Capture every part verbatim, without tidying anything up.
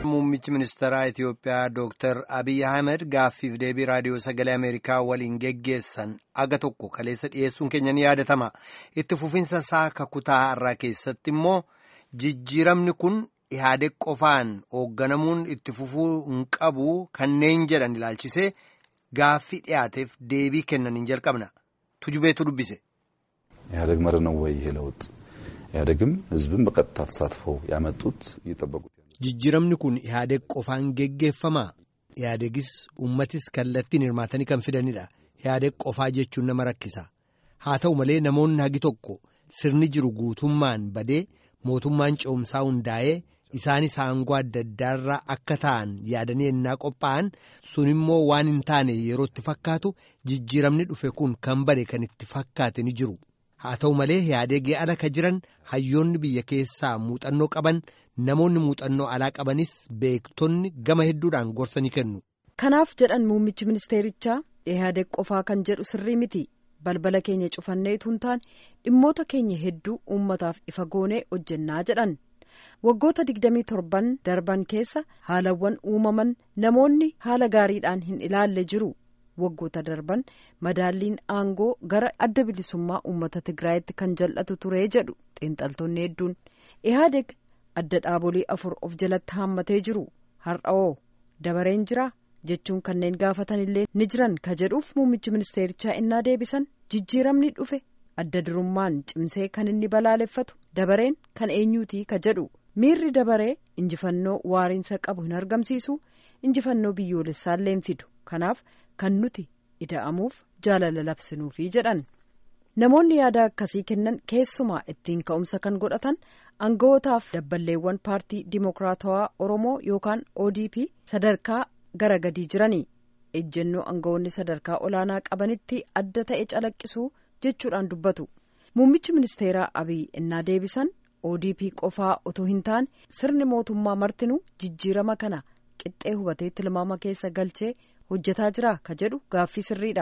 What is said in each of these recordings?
Muummichi ministeeraa Itiyoophiyaa Dooktar Abiy Ahmed gaaffiif deebii raadiyoo sagalee Ameerikaa waliin geggeessan aga tokko kaleessa dhiyeessuun keenya ni yaadatama. Itti fufinsa isaa kutaa har'aa keessatti immoo jijjiiramni kun Ihaadeeg qofaan hoogganamuun itti fufuu hin qabu kanneen jedhan ilaalchisee gaaffii dhiyaateef deebii kennan hin jalqabna. Tujubeetu dubbise. Ihaadeeg mara ነው ወይ ይሄ ለውጥ Ihaadeegም ህዝብን በቀጥታ ተሳትፎ ያመጡት ይጠበቁት Jijjiiramni kun Ihaadeeg qofaan geggeeffamaa? Ihaadeegis uummatis kallattiin hirmaatanii kan fidanidha. Ihaadeeg qofaa jechuun nama rakkisa. Haa ta'u malee namoonni hagi tokko sirni jiru guutummaan badee mootummaan ce'umsaa hundaa'ee isaanis aangoo adda addaarraa akka ta'an yaadanii ennaa qophaa'an sun immoo waan hin taane yerootti fakkaatu jijjiiramni dhufe kun kan bade kan itti fakkaate ni jiru. Haa ta'u malee Ihaadeegii ala ka jiran hayyoonni biyya keessaa muuxannoo qaban namoonni muuxannoo alaa qabanis beektonni gama hedduudhaan gorsa ni kennu. Kanaaf jedhan muummichi ministeerichaa Ihaadeeg qofaa kan jedhu sirrii miti. Balbala keenya cufannee utuu hin taane dhimmoota keenya hedduu uummataaf ifa goonee hojjennaa jedhan. Waggoota digdamii torban darban keessa haalawwan uumaman namoonni haala gaariidhaan hin ilaalle jiru. Waggoota darban madaalliin aangoo gara adda bilisummaa uummata Tigraayitti kan jal'atu ture jedhu xiinxaltoonni hedduun. Ihaadeeg adda dhaabolee afur of jalatti haammatee jiru. Har'aoo dabareen jira jechuun kanneen gaafatanillee ni jiran ka jedhuuf muummichi ministeerichaa innaa deebisan jijjiiramni dhufe adda durummaan cimsee kan inni balaaleffatu dabareen kan eenyuutii ka jedhu. Miirri dabaree injifannoo waariinsa qabu hin argamsiisu, injifannoo biyyoolessaallee hin fidu. Kanaaf kan nuti ida'amuuf jaalala labsinuufi jedhan. Namoonni yaada akkasii kennan keessumaa ittiin ka'umsa kan godhatan aanga'ootaaf dabballeewwan paartii Dimookiraatawaa Oromoo yookaan O D P sadarkaa gara gadii jiranii. Ejjennoo aanga'oonni sadarkaa olaanaa qabanitti adda ta'e calaqqisuu jechuudhaan dubbatu. Muummichi ministeeraa Abiy innaa deebisan O D P qofaa otoo hin taane sirni mootummaa martinuu jijjiirama kana qixxee hubatee tilmaama keessa galchee hojjetaa jira ka jedhu gaaffii sirriidha.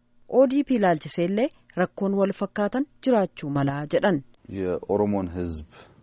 O D P ilaalchiseellee rakkoon wal fakkaatan jiraachuu malaa jedhan. የኦሮሞን ህዝብ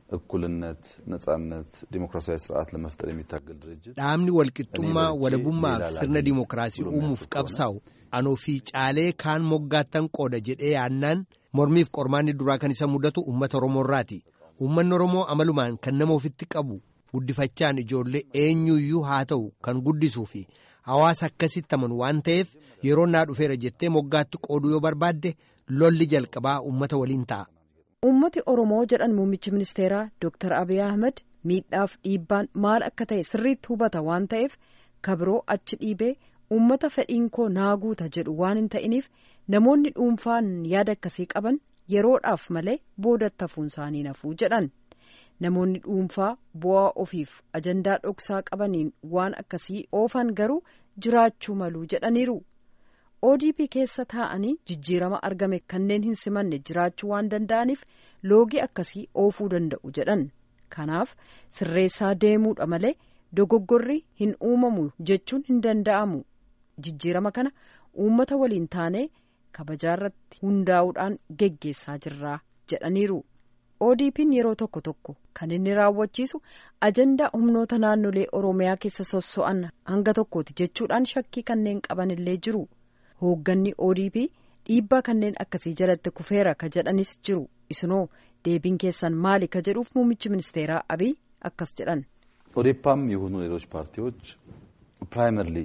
እኩልነት ነጻነት ዲሞክራሲያዊ ስርዓት ለመፍጠር የሚታገል ድርጅት dhaabni walqixxummaa walabummaa sirna dimookiraasii uumuuf qabsaa'u anoo fi caalee kaan moggaattan qooda jedhee yaannaan mormiif qormaanni duraa kan isa mudatu uummata Oromoorraati. Uummanni Oromoo amalumaan kan nama ofitti qabu guddifachaan ijoollee eenyuyyuu haa ta'u kan guddisuu fi hawaasa akkasitti amanu waan ta'eef yeroo naa dhufeera jettee moggaatti qooduu yoo barbaadde lolli jalqabaa uummata waliin ta'a. Uummati Oromoo jedhan muummichi ministeeraa Dooktar Abiy Ahmed miidhaaf dhiibbaan maal akka ta'e sirriitti hubata waan ta'eef kabiroo achi dhiibee uummata fedhiin koo naa guuta jedhu waan hin ta'iniif namoonni dhuunfaan yaada akkasii qaban yeroodhaaf malee boodatti hafuun isaanii nafuu jedhan. Namoonni dhuunfaa bu'aa ofiif ajandaa dhoksaa qabaniin waan akkasii oofan garuu jiraachuu maluu jedhaniiru. O D P keessa taa'anii jijjiirama argame kanneen hin simanne jiraachuu waan danda'aniif loogii akkasii oofuu danda'u jedhan. Kanaaf sirreessaa deemuudha malee dogoggorri hin uumamu jechuun hin danda'amu. Jijjiirama kana uummata waliin taanee kabajaarratti hundaa'uudhaan geggeessaa jirraa jedhaniiru. O D P'n yeroo tokko tokko kan inni raawwachiisu ajandaa humnoota naannolee Oromiyaa keessa sosso'an hanga tokkooti jechuudhaan shakkii kanneen qabanillee jiru. Hoogganni O D P dhiibbaa kanneen akkasii jalatti kufeera ka jedhanis jiru. Isinoo deebiin keessan maali ka jedhuuf muummichi ministeeraa Abiy akkas jedhan. ኦዴፓም የሆኑ ሌሎች ፓርቲዎች ፕራይመሪሊ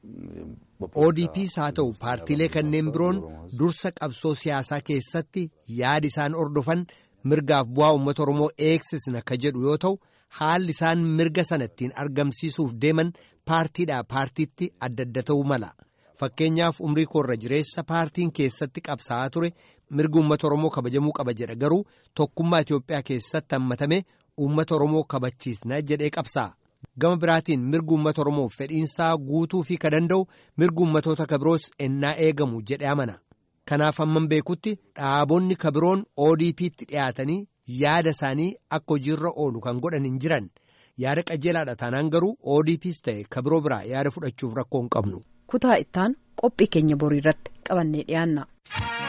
O D P's haa ta'u paartiilee kanneen biroon dursa qabsoo siyaasaa keessatti yaadi isaan ordofan mirgaaf bu'aa uummata Oromoo eegsisna ka jedhu yoo ta'u haalli isaan mirga sana ittiin argamsiisuuf deeman paartiidhaa paartiitti adda adda ta'uu mala. Fakkeenyaaf umrii koorra jireessa paartiin keessatti qabsaa'aa ture mirga uummata Oromoo kabajamuu qaba jedha garuu tokkummaa Itiyoophiyaa keessatti hammatame uummata Oromoo kabachiisna jedhee qabsaa'a. Gama biraatiin mirga uummata Oromoo fedhiinsaa guutuu fi ka danda'u mirga uummatoota kabiroos ennaa eegamu jedhee amana. Kanaaf hamman beekutti dhaabonni kabiroon O D P'tti dhiyaatanii yaada isaanii akka hojiirra oolu kan godhan hin jiran. Yaada qajeelaadha taanaan garuu O D P's ta'e kabiroo biraa yaada fudhachuuf rakkoo hin qabnu. Kutaa ittaan qophii keenya borii irratti qabannee dhiyaanna.